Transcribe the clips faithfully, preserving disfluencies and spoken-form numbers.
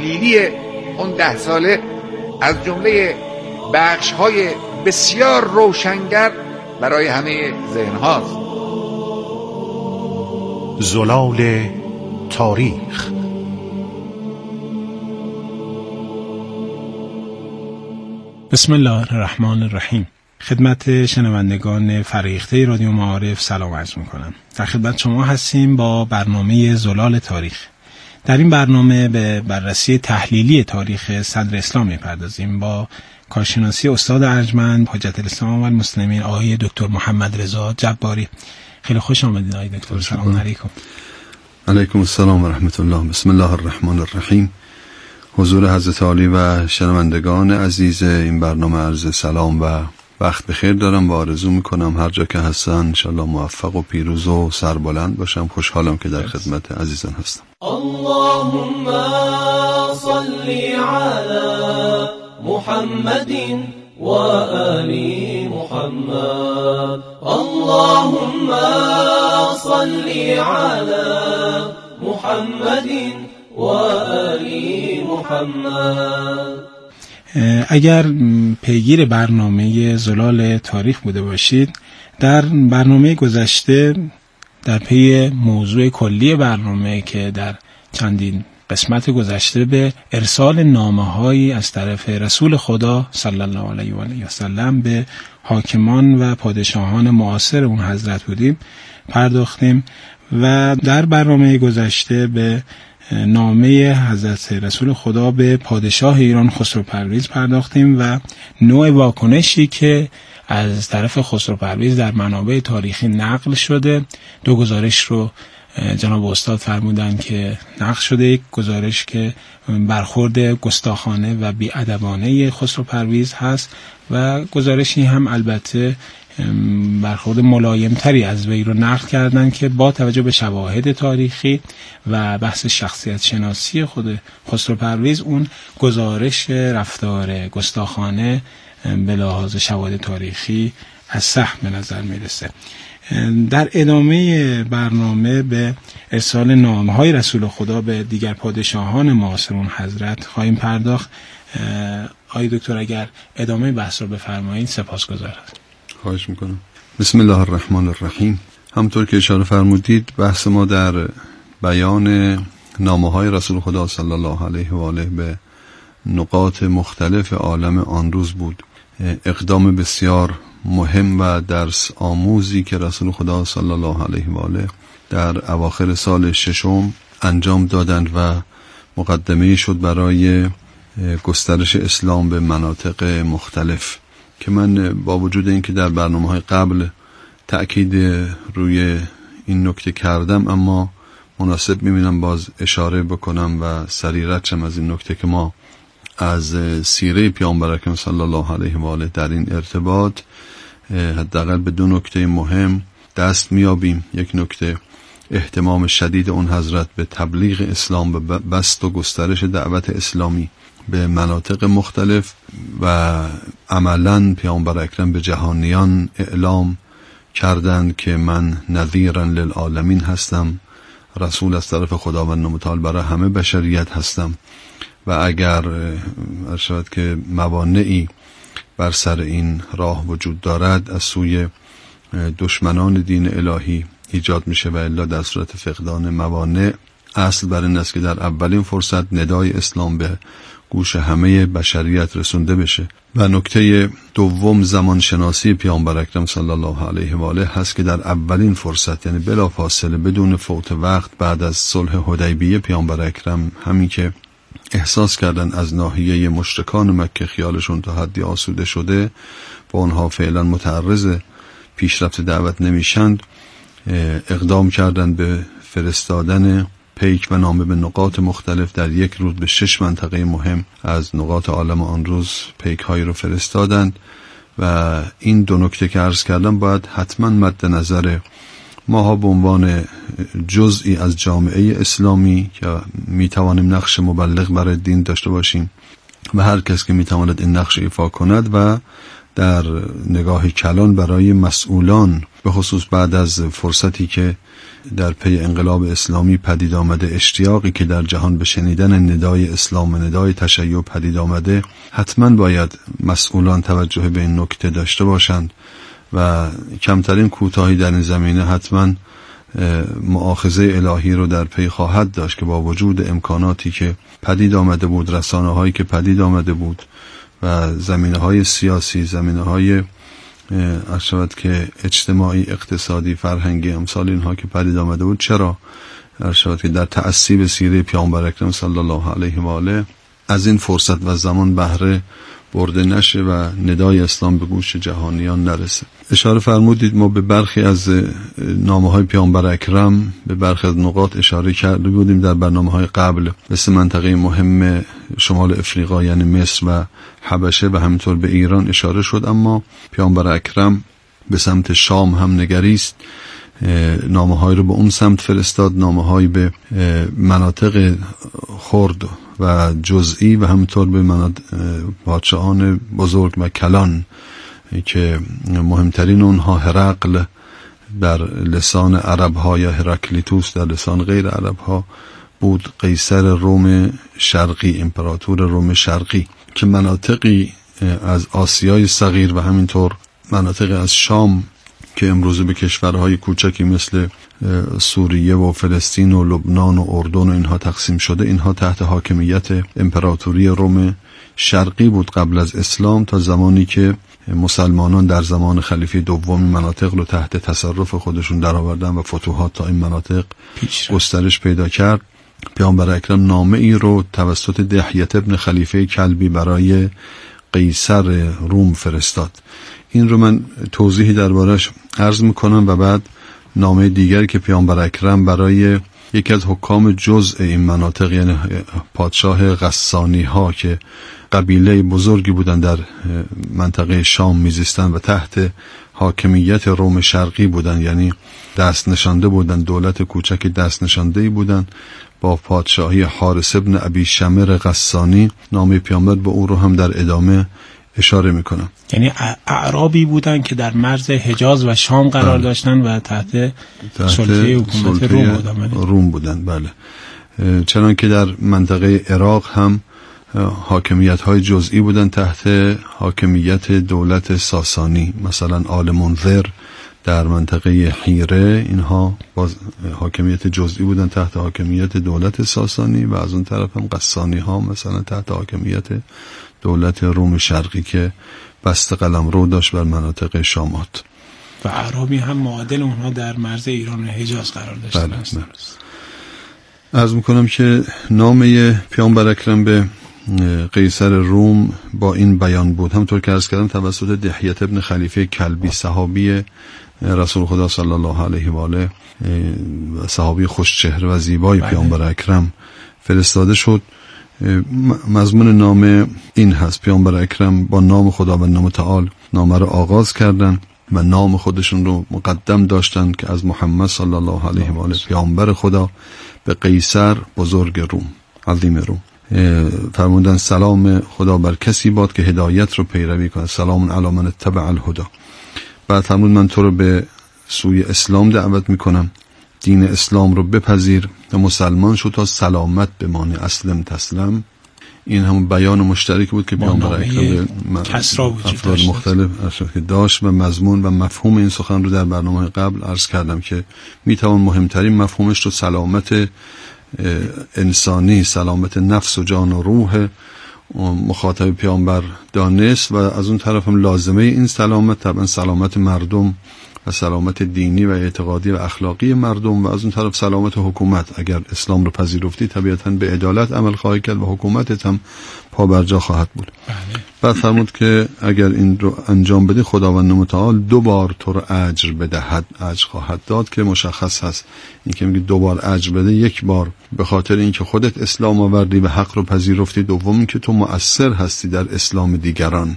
تحلیلی اون ده ساله از جمله بخش‌های بسیار روشنگر برای همه ذهن هاست. زلال تاریخ. بسم الله الرحمن الرحیم. خدمت شنوندگان فریخته رادیو معارف سلام عرض می‌کنم. در خدمت شما هستیم با برنامه زلال تاریخ. در این برنامه به بررسی تحلیلی تاریخ صدر اسلام می‌پردازیم با کارشناسی استاد ارجمند حجت الاسلام و المسلمین آقای دکتر محمد رضا جباری. خیلی خوش آمدید آقای دکتر. سلام علیکم. علیکم السلام و رحمت الله. بسم الله الرحمن الرحیم. حضور حضرت عالی و شنوندگان عزیز این برنامه عرض سلام و وقت بخیر دارم و آرزو میکنم هر جا که هستن انشالله موفق و پیروز و سربلند باشم. خوشحالم که در خدمت عزیزان هستم. اللهم صل علی محمد و آل محمد. اللهم صل علی محمد و آل محمد. اگر پیگیر برنامه زلال تاریخ بوده باشید، در برنامه گذشته در پی موضوع کلی برنامه که در چندین قسمت گذشته به ارسال نامه‌هایی از طرف رسول خدا صلی الله علیه و آله و سلم به حاکمان و پادشاهان معاصر اون حضرت بودیم پرداختیم و در برنامه گذشته به نامه حضرت رسول خدا به پادشاه ایران خسرو پرویز پرداختیم و نوع واکنشی که از طرف خسرو پرویز در منابع تاریخی نقل شده. دو گزارش رو جناب استاد فرمودن که نقل شده. یک گزارش که برخورد گستاخانه و بی‌ادبانه خسرو پرویز هست و گزارشی هم البته برخورد ملایمتری از وی رو نقل کردن که با توجه به شواهد تاریخی و بحث شخصیت شناسی خود خسرو پرویز اون گزارش رفتار گستاخانه به لحاظ شواهد تاریخی از صح به نظر میرسه. در ادامه برنامه به ارسال نامه‌های رسول خدا به دیگر پادشاهان معاصر اون حضرت خواهیم پرداخت. آقای دکتر اگر ادامه بحث رو بفرمایید سپاسگزارم. خواهش میکنم. بسم الله الرحمن الرحیم. همطور که اشاره فرمودید بحث ما در بیان نامه‌های رسول خدا صلی الله علیه و آله به نقاط مختلف عالم آن روز بود. اقدام بسیار مهم و درس آموزی که رسول خدا صلی الله علیه و آله در اواخر سال ششم انجام دادند و مقدمه شد برای گسترش اسلام به مناطق مختلف که من با وجود اینکه در برنامه‌های قبل تأکید روی این نکته کردم اما مناسب می‌بینم باز اشاره بکنم و سریرت شم از این نکته که ما از سیره پیامبر اکرم صلی الله علیه و آله در این ارتباط حداقل به دو نکته مهم دست میابیم. یک نکته اهتمام شدید اون حضرت به تبلیغ اسلام، به بسط و گسترش دعوت اسلامی به مناطق مختلف و عملاً پیامبر اکرم به جهانیان اعلام کردند که من نذیراً للعالمین هستم، رسول از طرف خداوند متعال برای همه بشریت هستم و اگر ارشاد که موانعی بر سر این راه وجود دارد از سوی دشمنان دین الهی ایجاد میشه و الا در صورت فقدان موانع اصل بر این است که در اولین فرصت ندای اسلام به گوش همه بشریت رسونده بشه. و نکته دوم زمان شناسی پیامبر اکرم صلی الله علیه و آله هست که در اولین فرصت یعنی بلا فاصله بدون فوت وقت بعد از صلح حدیبیه پیامبر اکرم همین که احساس کردن از ناحیه مشرکان مکه خیالشون تا حدی آسوده شده و اونها فعلا متعرض پیشرفت دعوت نمیشند اقدام کردن به فرستادن پیک و نامه به نقاط مختلف. در یک روز به شش منطقه مهم از نقاط عالم آن روز پیک هایی رو فرستادند و این دو نکته که عرض کردم باید حتما مد نظر ماها به عنوان جزئی از جامعه اسلامی که میتوانیم نقش مبلغ برای دین داشته باشیم و هر کس که میتواند این نقش ایفا کند و در نگاه کلان برای مسئولان به خصوص بعد از فرصتی که در پی انقلاب اسلامی پدید آمده، اشتیاقی که در جهان به شنیدن ندای اسلام و ندای تشیع پدید آمده، حتما باید مسئولان توجه به این نکته داشته باشند و کمترین کوتاهی در این زمینه حتما مؤاخذه الهی رو در پی خواهد داشت که با وجود امکاناتی که پدید آمده بود، رسانه هایی که پدید آمده بود و زمینه های سیاسی، زمینه های ارشد که اجتماعی، اقتصادی، فرهنگی، امثال اینها که پدید آمده بود، چرا ارشد که در تعصیب سیره پیامبر اکرم صلی الله علیه و آله از این فرصت و زمان بهره برده نشه و ندای اسلام به گوش جهانیان نرسه. اشاره فرمودید ما به برخی از نامه‌های پیامبر اکرم، به برخی از نقاط اشاره کرده بودیم در برنامه‌های قبل، مثل منطقه مهم شمال افریقا یعنی مصر و حبشه و همینطور به ایران اشاره شد، اما پیامبر اکرم به سمت شام هم نگریست، نامه‌هایی رو به اون سمت فرستاد، نامه‌هایی به مناطق خرد و جزئی و همینطور به مناطق پادشاهان بزرگ و کلان که مهمترین اونها هرقل در لسان عرب‌ها یا هرکلیتوس در لسان غیر عرب‌ها بود، قیصر روم شرقی، امپراتور روم شرقی، که مناطقی از آسیای صغیر و همینطور مناطق از شام که امروزه به کشورهای کوچکی مثل سوریه و فلسطین و لبنان و اردن و اینها تقسیم شده، اینها تحت حاکمیت امپراتوری روم شرقی بود قبل از اسلام، تا زمانی که مسلمانان در زمان خلیفه دوم مناطق رو تحت تصرف خودشون درآوردن و فتوحات تا این مناطق گسترش پیدا کرد. پیامبر اکرم نامه ای رو توسط دحیه ابن خلیفه کلبی برای قیصر روم فرستاد. این رو من توضیحی دربارش عرض میکنم و بعد نامه دیگری که پیامبر اکرم برای یکی از حکام جزء این مناطق یعنی پادشاه غسانی ها که قبیله بزرگی بودن در منطقه شام میزیستن و تحت حاکمیت روم شرقی بودن، یعنی دست نشانده بودن، دولت کوچک دست نشانده بودن با پادشاهی حارس ابن ابی شمر غسانی، نامه پیامبر به او رو هم در ادامه اشاره میکنم. یعنی اعرابی بودن که در مرز حجاز و شام قرار بله. داشتن و تحت, تحت سلطه حکومت روم بودن. روم بودن بله. چنان که در منطقه عراق هم حاکمیت های جزئی بودن تحت حاکمیت دولت ساسانی، مثلا آل منذر در منطقه حیره، اینها باز حاکمیت جزئی بودن تحت حاکمیت دولت ساسانی و از اون طرف هم غسانی ها مثلا تحت حاکمیت دولت روم شرقی که بست قلمرو داشت بر مناطق شامات و اعرابی هم معادل اونها در مرز ایران و حجاز قرار داشتن. بله بله. عرض میکنم که نامه پیامبر اکرم به قیصر روم با این بیان بود، همونطور که عرض کردم توسط دحیه ابن خلیفه کلبی، صحابی رسول خدا صلی الله علیه و آله، صحابی خوشچهره و زیبای بله. پیامبر اکرم فرستاده شد. مضمون نامه این هست: پیامبر اکرم با نام خداوند متعال نامه رو آغاز کردن و نام خودشون رو مقدم داشتن که از محمد صلی الله علیه و آله پیامبر خدا به قیصر بزرگ روم، عظیم روم، فرمودن سلام خدا بر کسی باد که هدایت رو پیروی کنه، سلام علی من اتبع الهدی. بعد فرمود من تو رو به سوی اسلام دعوت میکنم، دین اسلام رو بپذیر و مسلمان شو تا سلامت بمانی، اسلم تسلم. این همون بیان مشترک بود که پیامبر اکرم افراد مختلف داشت و مضمون و مفهوم این سخن رو در برنامه قبل عرض کردم که میتوان مهمترین مفهومش رو سلامت انسانی، سلامت نفس و جان و روح مخاطب پیامبر دانست و از اون طرف هم لازمه این سلامت طبعا سلامت مردم و سلامت دینی و اعتقادی و اخلاقی مردم و از اون طرف سلامت حکومت. اگر اسلام رو پذیرفتی طبیعتاً به عدالت عمل خواهی کرد و حکومتت هم پا بر جا خواهد بود. بله. بعد فرمود که اگر این رو انجام بدی خداوند متعال دو بار تو رو اجر بدهد، اجر خواهد داد که مشخص هست. این که میگه دو بار اجر بده، یک بار به خاطر اینکه خودت اسلام آوردی و حق رو پذیرفتی، دوم اینکه تو مؤثر هستی در اسلام دیگران.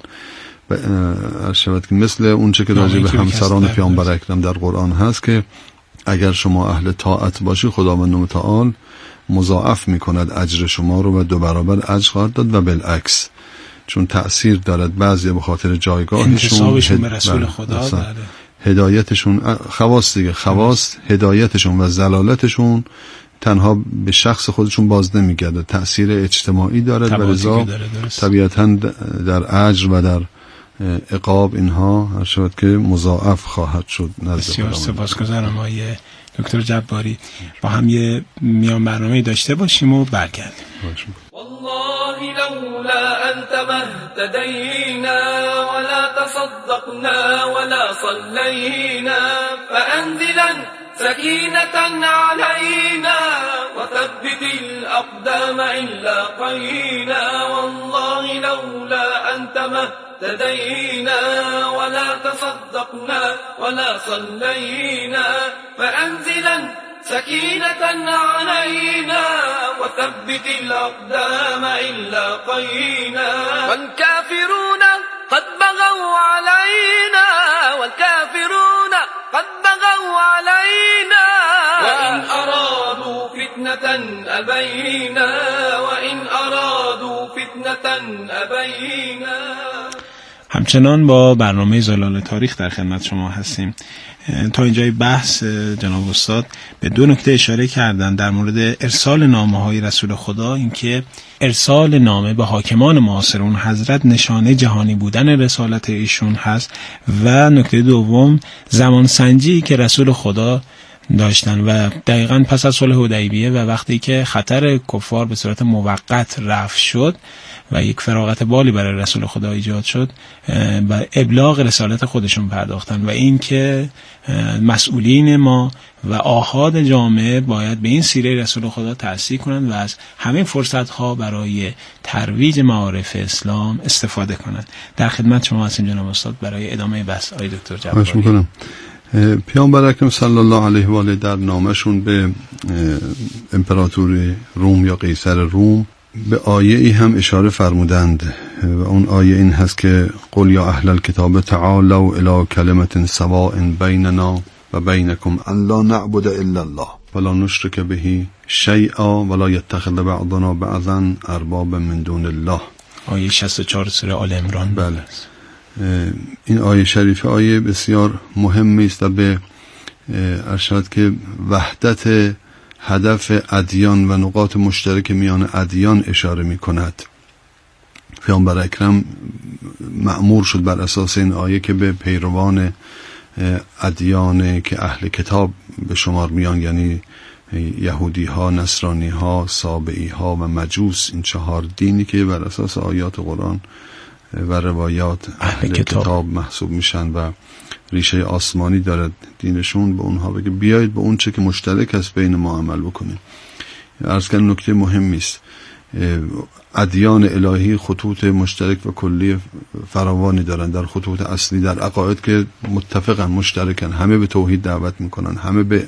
شود که مثل اون چه که راجع به همسران پیامبر اکرم در قرآن هست که اگر شما اهل طاعت باشی خداوند متعال مضاعف میکند اجر شما رو و دو برابر اجر خواهد داد و بالعکس، چون تأثیر دارد. بعضی به خاطر جایگاهشون انتسابشون به رسول خدا، هدایتشون خواص دیگه خواص هدایتشون و زلالتشون تنها به شخص خودشون باز نمیگرده، تأثیر اجتماعی داره و لذا طبیعتاً در اجر و در عقاب اینها هر شد که مضاعف خواهد شد. بسیار سپاسگزارم آقای دکتر جباری. با هم یه میان برنامه داشته باشیم و برگردیم. والله لولا أنت ما اهتدينا ولا تصدقنا ولا صلينا فأنزلا سكينة علينا وثبت الأقدام إن لاقينا. والله لولا أنت ما اهتدينا ولا تصدقنا ولا صلينا فأنزلا سكينة علينا وثبت الأقدام إن لاقينا. والكافرون قد بغوا علينا والكافرون قد بغوا علينا وإن أرادوا فتنة أبينا وإن أرادوا فتنة أبينا. همچنان با برنامه زلال تاریخ در خدمت شما هستیم. تا اینجای بحث جناب استاد به دو نکته اشاره کردن در مورد ارسال نامه‌های رسول خدا، اینکه ارسال نامه به حاکمان معاصر اون حضرت نشانه جهانی بودن رسالت ایشون هست، و نکته دوم زمان سنجی که رسول خدا داشتن و دقیقاً پس از صلح حدیبیه و وقتی که خطر کفار به صورت موقت رفع شد و یک فراغت بالی برای رسول خدا ایجاد شد و ابلاغ رسالت خودشون پرداختن و این که مسئولین ما و آحاد جامعه باید به این سیره رسول خدا تأسیس کنند و از همین فرصت‌ها برای ترویج معارف اسلام استفاده کنند. در خدمت شما هستیم جناب استاد برای ادامه بحث. آقای دکتر جباری. پیامبر اکرم صلی الله علیه و آله در نامشون به امپراتور روم یا قیصر روم به آیه ای هم اشاره فرمودند و اون آیه این هست که قل یا اهل الكتاب تعالوا الی کلمة سواء بیننا و بینکم ان لا نعبد الا الله ولا نشرک به شیئا ولا یتخذ بعضنا بعضا اربابا من دون الله. آیه شصت و چهار سوره آل عمران. بله، این آیه شریفه آیه بسیار مهمی است و به ارشاد که وحدت هدف ادیان و نقاط مشترک میان ادیان اشاره می کند. پیامبر اکرم مأمور شد بر اساس این آیه که به پیروان ادیان که اهل کتاب به شمار میان، یعنی یهودی ها، نصرانی ها، سابئی ها و مجوس، این چهار دینی که بر اساس آیات قرآن و روایات اهل کتاب, کتاب محسوب میشن و ریشه آسمانی دارد دینشون، به اونها بگه بیایید به اون چه که مشترک است بین ما عمل بکنیم. عرض کردم نکته مهمی است. ادیان الهی خطوط مشترک و کلی فراوانی دارن در خطوط اصلی، در عقاید که متفقن، مشترکن، همه به توحید دعوت میکنن، همه به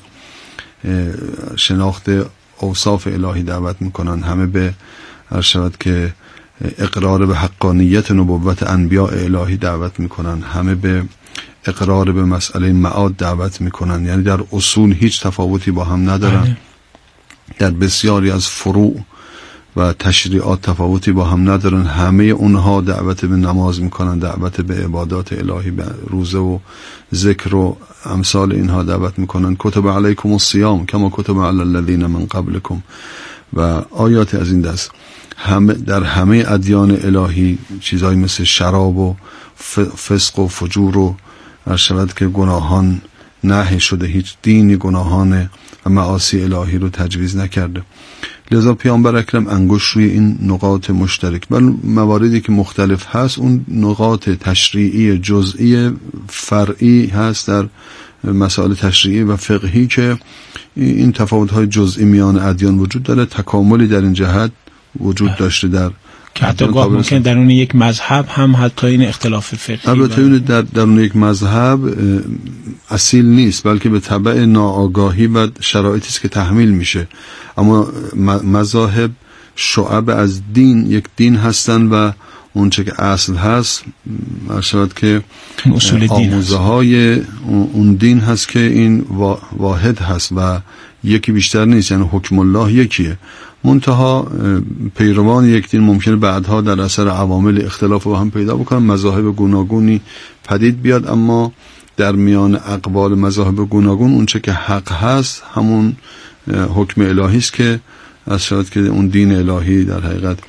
شناخت اوصاف الهی دعوت میکنن، همه به هر شود که اقرار به حقانیت نبوت انبیاء الهی دعوت میکنن، همه به اقرار به مسئله معاد دعوت میکنن. یعنی در اصول هیچ تفاوتی با هم ندارن، در بسیاری از فروع و تشریعات تفاوتی با هم ندارن. همه اونها دعوت به نماز میکنن، دعوت به عبادات الهی، به روزه و ذکر و امثال اینها دعوت میکنن. کتب علیکم الصیام کما کتب علی الذین من قبلکم و آیات از این دست. همه در همه ادیان الهی چیزایی مثل شراب و فسق و فجور و ارشد که گناهان نهی شده، هیچ دینی گناهان و معاصی الهی رو تجویز نکرده. لذا پیامبر اکرم انگشت روی این نقاط مشترک، بل مواردی که مختلف هست اون نقاط تشریعی جزئی فرعی هست در مسائل تشریعی و فقهی که این تفاوت‌های جزئی میان ادیان وجود داره، تکاملی در این جهت وجود داشته در که حتی گاه ممکن درون یک مذهب هم حتی این اختلاف فقهی البته این در درون یک مذهب اصیل نیست، بلکه به تبع ناآگاهی و شرایطی است که تحمیل میشه. اما مذاهب شعب از دین، یک دین هستن و اون چه که اصل هست شاید که آموزه های اون دین هست که این واحد هست و یکی بیشتر نیست، یعنی حکم الله یکیه. منتها پیروان یک دین ممکنه بعدها در اثر عوامل اختلاف با هم پیدا بکنن، مذاهب گوناگونی پدید بیاد، اما در میان اقوال مذاهب گوناگون اون چه که حق هست همون حکم الهی است که از شاید که اون دین الهی در حقیقت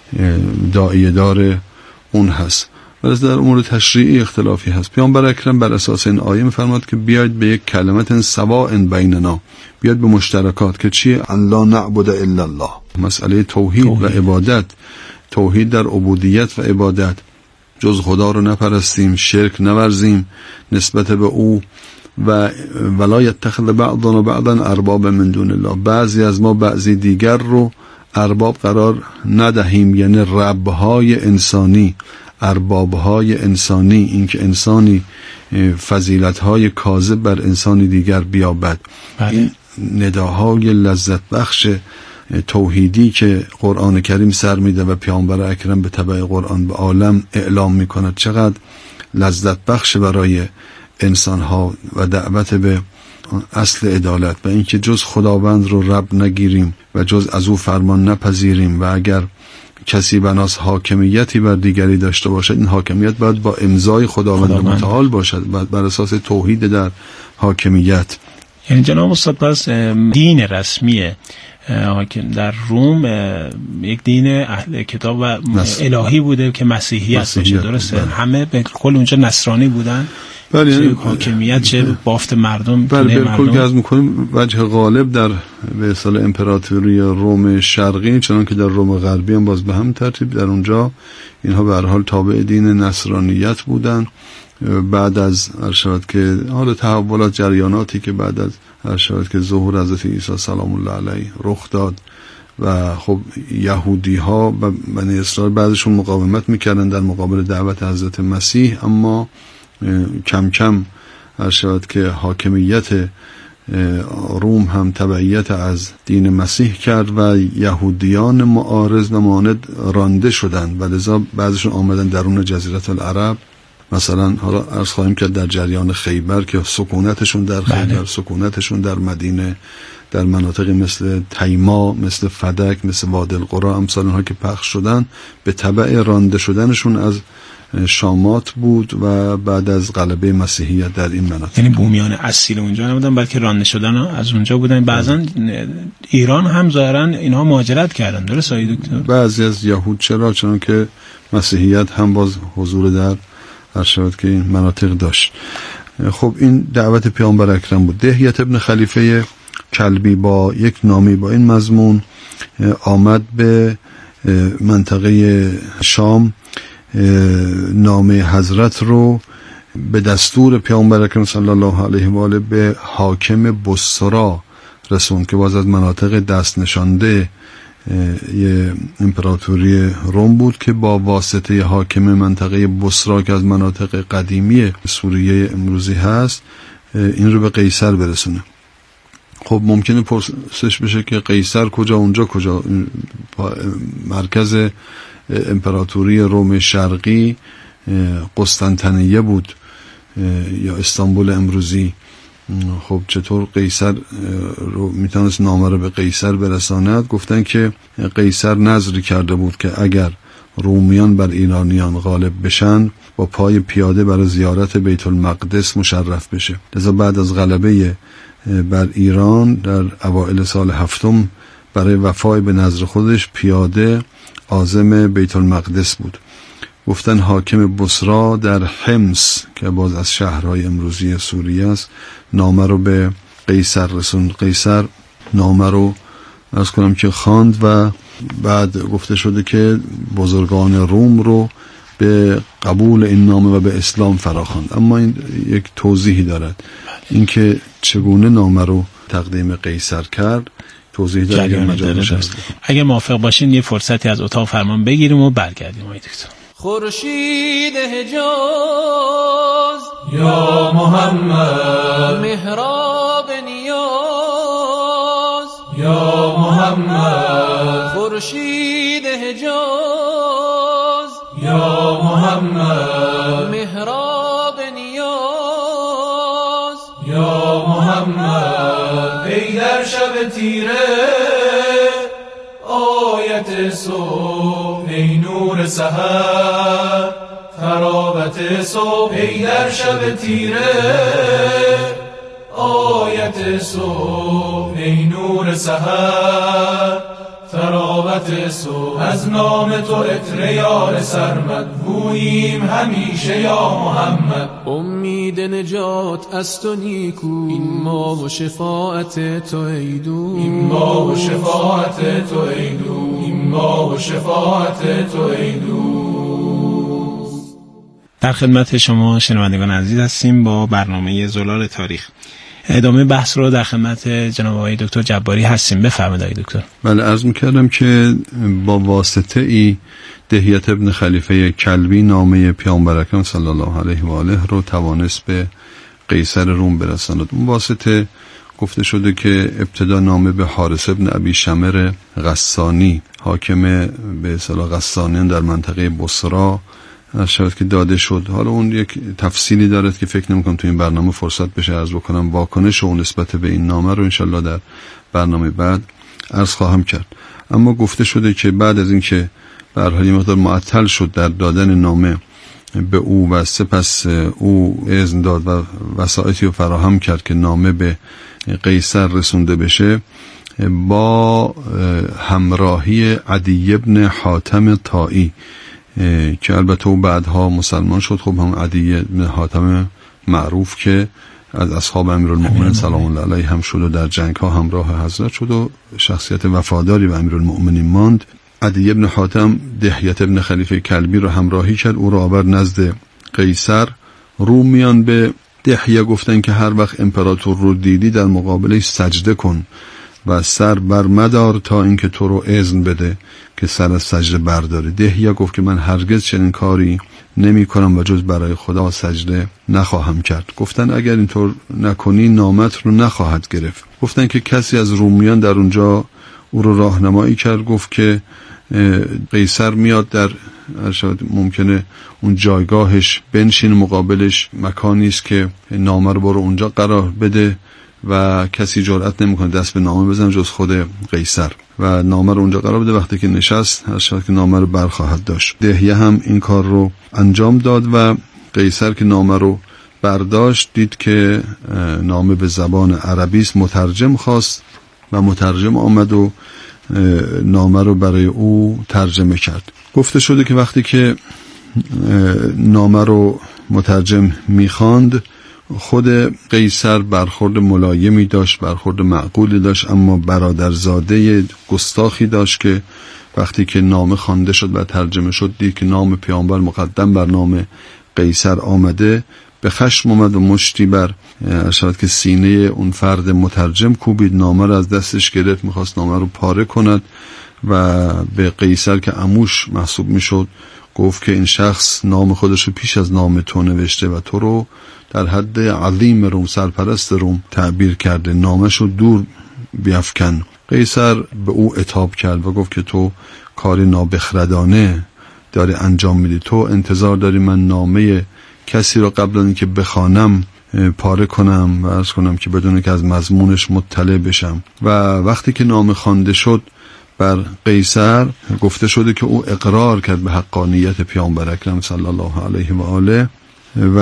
داعیه دار اون هست. ولی در امور تشریعی اختلافی هست. پیامبر اکرم بر اساس این آیه می‌فرماد که بیاید به یک کلمت سواء بیننا، بیاید به مشترکات که چیه؟ ان لا نعبد الا الله، مسئله توحید, توحید و عبادت، توحید در عبودیت و عبادت، جز خدا رو نپرستیم، شرک نورزیم نسبت به او و ولا یتخذ بعضنا بعضا ارباب من دون الله، بعضی از ما بعضی دیگر رو ارباب قرار ندهیم، یعنی ربهای انسانی، اربابهای انسانی، اینکه انسانی فضیلتهای کاذب بر انسانی دیگر بیابد. بله. این نداهای لذت بخش توحیدی که قرآن کریم سر میده و پیامبر اکرم به تبع قرآن به عالم اعلام میکند چقدر لذت بخش برای انسانها و دعوت به اصل عدالت و اینکه جز خداوند رو رب نگیریم و جز از او فرمان نپذیریم و اگر کسی بناس حاکمیتی بر دیگری داشته باشد این حاکمیت باید با امضای خداوند, خداوند. متعال باشد، بر اساس توحید در حاکمیت. یعنی جناب استاد پس دین رسمی در روم یک دین اهل کتاب و الهی بوده که مسیحیت باشه، درسته؟ همه به کل اونجا نصرانی بودن. بله، چه حاکمیت چه بافت مردم. بله بالکل که از میکنیم وجه غالب در به اصطلاح امپراتوری روم شرقی چنان که در روم غربی هم باز به هم ترتیب در اونجا اینها به هر حال تابع دین نصرانیت بودن. بعد از ارشاد که حال تحولات جریاناتی که بعد از ارشاد که ظهور حضرت عیسی سلام الله علیه رخ داد و خب یهودی ها و بنی اسرائیل بعضشون مقاومت میکردن در مقابل دعوت حضرت مسیح، اما کم کم ارشاد که حاکمیت روم هم تبعیت از دین مسیح کرد و یهودیان معارض و ماند رانده شدند و لذا بعضشون آمدن درون جزیره العرب. مثلا حالا عرض خواهیم کرد در جریان خیبر که سکونتشون در خیبر، بله. سکونتشون در مدینه، در مناطقی مثل تیما، مثل فدک، مثل وادی القرا، امثال اونها که پخش شدن به تبع رانده شدنشون از شامات بود و بعد از غلبه مسیحیت در این مناطق. یعنی بومیان اصیل اونجا نبودن بلکه رانده شدن از اونجا بودن. بعضا ایران هم ظاهرا اینها مهاجرت کردن، درست آقای دکتر؟ بعضی از یهود چرا؟ چون که مسیحیت هم باز حضور در ارشاد که این مناطق داشت. خب این دعوت پیامبر اکرم بود. دهیت ابن خلیفه کلبی با یک نامی با این مضمون آمد به منطقه شام، نامه حضرت رو به دستور پیامبر اکرم صلی الله علیه و آله به حاکم بصرا رسوند که باز از مناطق دست نشانده یه امپراتوری روم بود که با واسطه حاکم منطقه بصرا که از مناطق قدیمی سوریه امروزی هست این رو به قیصر برسونه. خب ممکنه پرسش بشه که قیصر کجا، اونجا کجا؟ مرکز امپراتوری روم شرقی قسطنطنیه بود یا استانبول امروزی. خب چطور قیصر رو میتونست نامه رو به قیصر برساند؟ گفتن که قیصر نظری کرده بود که اگر رومیان بر ایرانیان غالب بشن با پای پیاده برای زیارت بیت المقدس مشرف بشه. لذا بعد از غلبه بر ایران در اوائل سال هفتم برای وفای به نظر خودش پیاده عازم بیت المقدس بود. گفتن حاکم بصرا در حمص که باز از شهرهای امروزی سوریه است نامه رو به قیصر رسوند. قیصر نامه رو عرض کنم که خواند و بعد گفته شده که بزرگان روم رو به قبول این نامه و به اسلام فراخواند. اما این یک توضیحی دارد، اینکه چگونه نامه رو تقدیم قیصر کرد توضیح داره اگر مجالش هست. اگر موافق باشین یه فرصتی از اتاق فرمان بگیریم و برگردیم. آقای دکتر. خورشید حجاز یا محمد، محراب نیاز یا محمد، خورشید حجاز یا محمد، محراب نیاز یا محمد، ای در شب تیره آیت صبح، ای نور سحر تراوت صبح ای در شب تیره، آیت صبح ای نور سحر. تراوت صبح از نام تو عطر یار سرمد، بوییم همیشه یا محمد. امید نجات از تو نیکو، این ما و شفاعت تو ای دوست. این ما و شفاعت تو ای دوست. این ما و شفاعت تو ای دوست. در خدمت شما شنوندگان عزیز هستیم با برنامه زلال تاریخ. ادامه بحث رو در خدمت جناب آقای دکتر جباری هستیم. بفرمایید آقای دکتر. بله، عرض می‌کردم که با واسطه ای دحیة ابن خلیفه کلبی نامه پیامبر اکرم صلی الله علیه و آله رو توانست به قیصر روم برساند. اون واسطه گفته شده که ابتدا نامه به حارث ابن ابی شمر غسانی، حاکم به اصطلاح غسانیان در منطقه بصره شاید که داده شد. حالا اون یک تفصیلی دارد که فکر نمی‌کنم تو این برنامه فرصت بشه عرض بکنم. واکنش اون نسبت به این نامه رو انشالله در برنامه بعد عرض خواهم کرد. اما گفته شده که بعد از اینکه به هر حال یه مقدار معطل شد در دادن نامه به او و سپس او اذن داد و وسایطی رو فراهم کرد که نامه به قیصر رسونده بشه، با همراهی عدی ابن حاتم طائی که البته او بعدها مسلمان شد. خب هم عدی ابن حاتم معروف که از اصحاب امیرالمؤمنین سلام الله علیه هم شد و در جنگ ها همراه حضرت شد و شخصیت وفاداری به امیرالمؤمنین ماند. عدی ابن حاتم دحیة ابن خلیفه کلبی رو همراهی کرد، او را آورد نزد قیصر. رومیان به دحیه گفتن که هر وقت امپراتور رو دیدی در مقابلش سجده کن و سر بر مدار تا اینکه تو رو اذن بده که سر از سجده برداری. دحیه گفت که من هرگز چنین کاری نمی کنم و جز برای خدا سجده نخواهم کرد. گفتن اگر اینطور نکنی نامت رو نخواهد گرفت. گفتن که کسی از رومیان در اونجا او رو راهنمایی کرد، گفت که قیصر میاد در ممکنه اون جایگاهش بنشین، مقابلش مکانی است که نامه رو برو اونجا قرار بده و کسی جرئت نمیکنه دست به نامه بزنه جز خود قیصر و نامه رو اونجا قرار بده. وقتی که نشست هر شب که نامه رو برخواهد داشت. دحیه هم این کار رو انجام داد و قیصر که نامه رو برداشت دید که نامه به زبان عربی است. مترجم خواست و مترجم آمد و نامه رو برای او ترجمه کرد. گفته شده که وقتی که نامه رو مترجم میخواند، خود قیصر برخورد ملایمی داشت، برخورد معقولی داشت، اما برادرزاده گستاخی داشت که وقتی که نامه خوانده شد و ترجمه شد دید که نام پیامبر مقدم بر نام قیصر آمده، به خشم اومد و مشتی بر اشارت که سینه اون فرد مترجم کوبید، نامه رو از دستش گرفت، میخواست نامه رو پاره کند و به قیصر که عموش محسوب میشد گفت که این شخص نام خودش رو پیش از نام تو نوشته و تو رو در حد عظیم روم، سرپرست روم تعبیر کرده، نامش رو دور بیفکن. قیصر به او عتاب کرد و گفت که تو کاری نابخردانه داری انجام میدی، تو انتظار داری من نامه کسی رو قبل از اینکه بخوانم پاره کنم و عرض کنم که بدون که از مضمونش مطلع بشم. و وقتی که نامه خوانده شد بر قیصر، گفته شده که او اقرار کرد به حقانیت پیامبر اکرم صلی الله علیه و آله و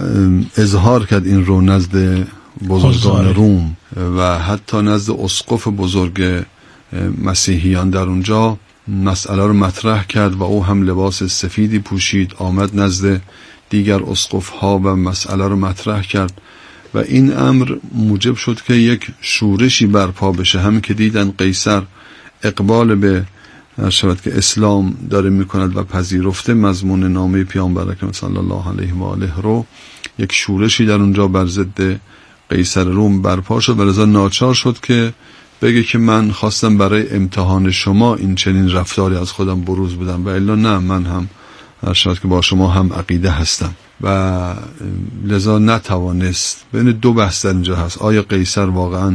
اظهار کرد این رو نزد بزرگان روم و حتی نزد اسقف بزرگ مسیحیان در اونجا مسئله رو مطرح کرد و او هم لباس سفیدی پوشید، آمد نزد دیگر اسقف ها و مسئله رو مطرح کرد و این امر موجب شد که یک شورشی برپا بشه. همین که دیدن قیصر اقبال به شود که اسلام داره میکند و پذیرفته مضمون نامه پیامبر اکرم صلی الله علیه و آله رو، یک شورشی در اونجا بر ضد قیصر روم برپا شد و لذا ناچار شد که بگه که من خواستم برای امتحان شما این چنین رفتاری از خودم بروز بدم و الا نه، من هم شاید که با شما هم عقیده هستم و لذا نتوانست. بین دو بحث در اینجا هست، آیا قیصر واقعا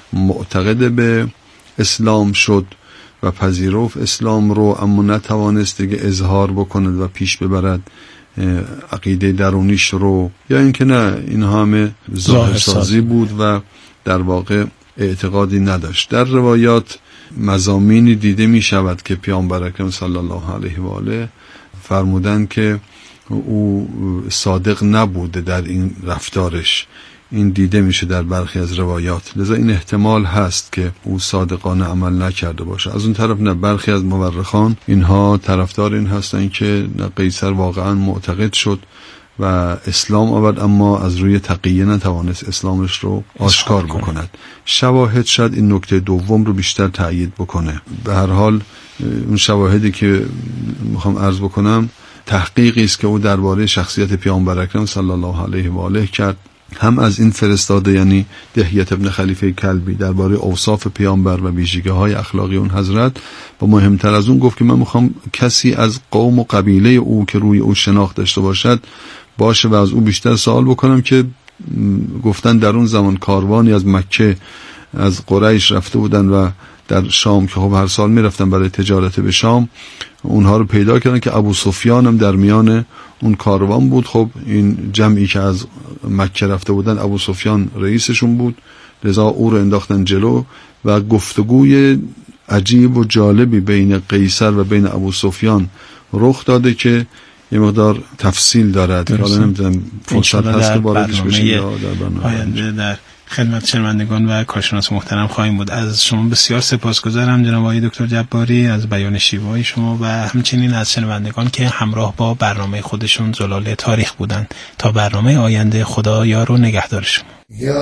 معتقد به اسلام شد و پذیرفت اسلام رو اما نتوانست دیگه اظهار بکند و پیش ببرد عقیده درونیش رو، یا اینکه نه اینها همه ظاهرسازی بود و در واقع اعتقادی نداشت. در روایات مضامینی دیده می شود که پیامبر اکرم صلی الله علیه و آله فرمودن که او صادق نبوده در این رفتارش. این دیده میشه در برخی از روایات. لذا این احتمال هست که او صادقانه عمل نکرده باشه. از اون طرف نه، برخی از مورخان اینها طرفدار این هستن که قیصر واقعا معتقد شد و اسلام آورد، اما از روی تقیه نتوانست اسلامش رو آشکار بکند. شواهد شاید این نکته دوم رو بیشتر تأیید بکنه. به هر حال اون شواهدی که میخوام عرض بکنم تحقیقی است که او درباره شخصیت پیامبر اکرم صلی الله علیه و آله کرد، هم از این فرستاده یعنی دحیه ابن خلیفه کلبی درباره اوصاف پیامبر و ویژگی‌های اخلاقی اون حضرت، و مهمتر از اون گفت که من میخوام کسی از قوم و قبیله او که روی او شناخت داشته باشد باشه و از او بیشتر سوال بکنم که گفتن در اون زمان کاروانی از مکه از قریش رفته بودن و در شام که خب هر سال میرفتن برای تجارت به شام، اونها رو پیدا کردن که ابو سفیان هم در میان اون کاروان بود. خب این جمعی که از مکه رفته بودن ابو سفیان رئیسشون بود، لذا او رو انداختن جلو و گفتگوی عجیب و جالبی بین قیصر و بین ابو سفیان رخ داده که یه مقدار تفصیل دارد. حالا نمیدونم فرصت هست که واردش بشیم یا در برنامه آینده در خدمت شنوندگان و کارشناس محترم خواهیم بود. از شما بسیار سپاسگزارم جناب آقای دکتر جباری از بیان شیوه‌های شما و همچنین از شنوندگان که همراه با برنامه خودشون زلال تاریخ بودند. تا برنامه آینده، خدا یار و نگهدار شما. یا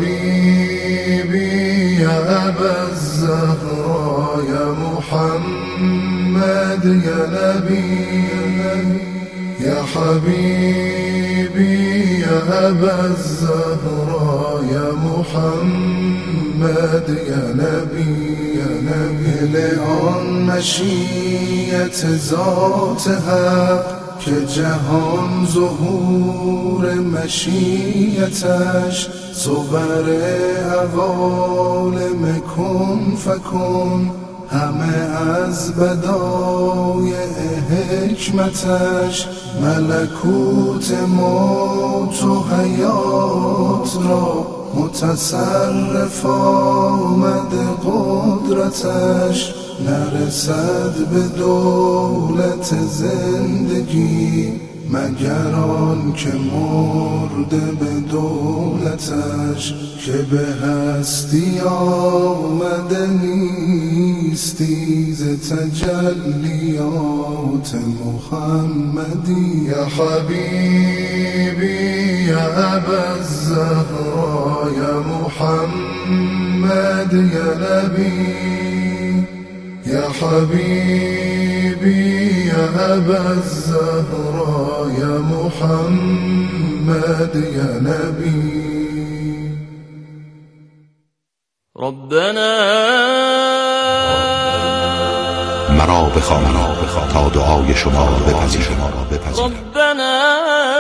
حبیبی یا ابا الزهرا یا محمد یا نبی یا حبیبی یا ابا الزهرا یا محمد یا نبی یا نبی لآن مشیت ذات حق که جهان ظهور مشیتش صور عوالم کن فکن همه از بدایع حکمتش ملکوت موت و حیات را متصرف آمد قدرتش نرسد به دولت زندگی مگر آن که مرده به دولتش که به هستی آمده نیستی ز تجلیات محمدی یا حبیبی یا ابا الزهرا یا محمد یا نبی یا حبیبی یا ابا الزهرا یا محمد یا نبی ربنا مرا بخوان تا دعای شما را بپذیرم. ربنا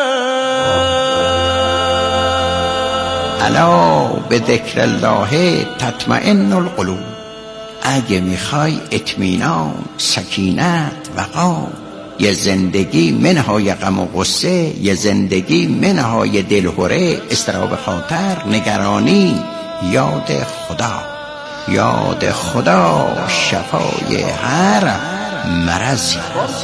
الا به ذکر الله تطمئن القلوب. اگه میخوای اطمینان، سکینت، وقار، یه زندگی منهای غم و غصه، یه زندگی منهای دلهره، اضطراب خاطر، نگرانی، یاد خدا. یاد خدا شفای هر مرضی.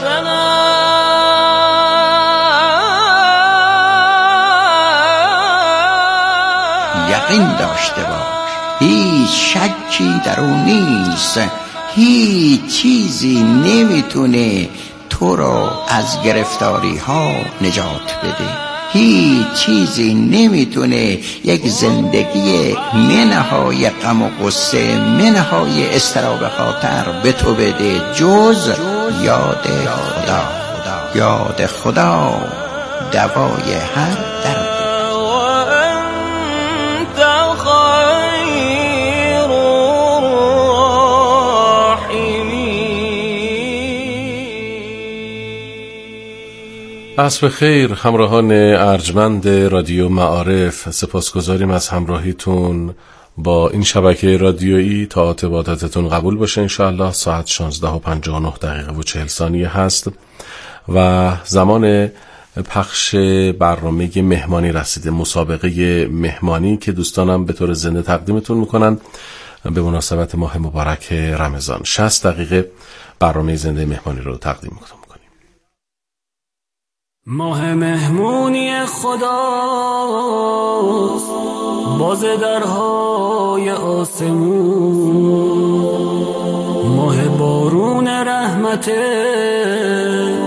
یقین داشته باش هیچ شکی در اون نیست، هیچ چیزی نمیتونه تو رو از گرفتاری ها نجات بده، هیچ چیزی نمیتونه یک زندگی منهای غم و غصه، منهای اضطراب خاطر به تو بده جز یاد خدا. یاد خدا دوای هر درد. عصر خیر همراهان ارجمند رادیو معارف، سپاسگزاریم از همراهیتون با این شبکه رادیویی. تا ارتباطاتتون قبول باشه انشاءالله. ساعت شانزده و پنجاه و نه دقیقه و چهل ثانیه هست و زمان پخش برنامه مهمانی رسیده، مسابقه مهمانی که دوستانم به طور زنده تقدیمتون میکنن به مناسبت ماه مبارک رمضان. شصت دقیقه برنامه زنده مهمانی رو تقدیم میکنم. ماه مهمونی خداست باز درهای آسمون، ماه بارون رحمته